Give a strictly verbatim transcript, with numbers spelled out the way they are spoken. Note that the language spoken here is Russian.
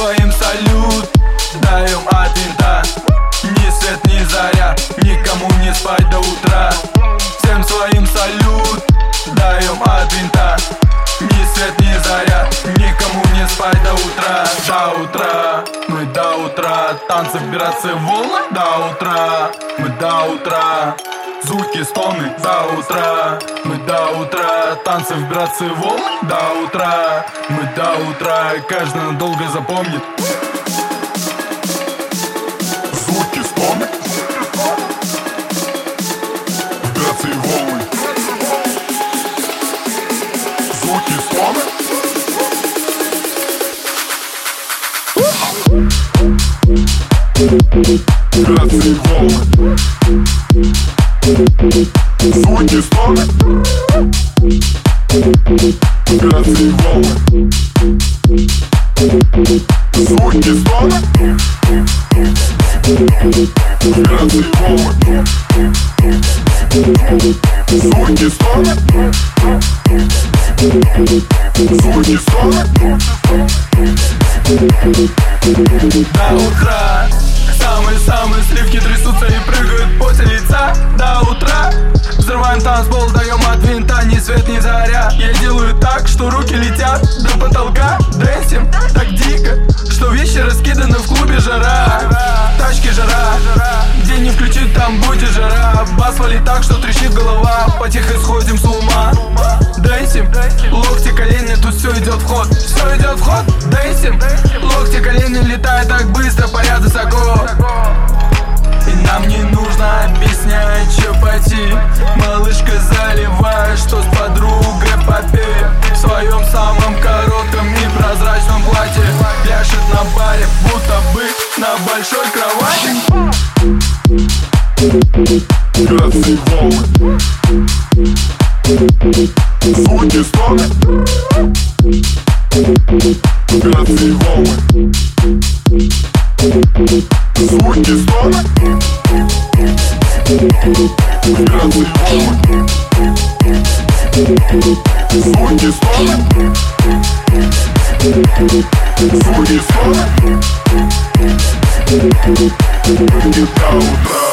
своим салют даем от винта. Ни свет, ни заря, никому не спать до утра. Всем своим салют даем от винта. Ни свет, ни заря, никому не спать до утра. До утра, мы до утра. Танцы, вибрации, волны до утра. Мы до утра. Звуки, стоны до утра. Мы до утра. Танцы, вибрации, волны до утра. Мы до утра. Каждый надолго запомнит. Звуки, стоны, вибрации, волны. Звуки, стоны. Вибрации, волны. Звуки, стоны. Вибрации, волны. Звуки, стоны. Вибрации, волны. Звуки, стоны. Звуки, стоны. До утра. Самые-самые сливки трясутся и прыгают после лица. До утра. Взрываем танцпол, даем от винта. Ни свет, ни заря. Я делаю так, что руки летят до потолка. Дэнсим так дико, что вещи раскиданы в клубе. Жара, тачки жара. Где не включить, там будет жара. Бас валит так, что трещит голова. Потихо сходим с ума. Дэнсим, локти, колени, тут все идет в ход. Все идет в ход, дэнсим. Локти, колени, летают так быстро, парят высоко. И нам не нужно объяснять, что пойти. Малышка, заливай, что с подругой попей. В своем самом коротком непрозрачном платье пляшет на баре, будто бы на большой кровати. Вибрации, волны. Звуки, стоны. Вибрации, волны. Звуки, стоны. Вибрации, волны. Звуки, стоны. Звуки, стоны. И до утра.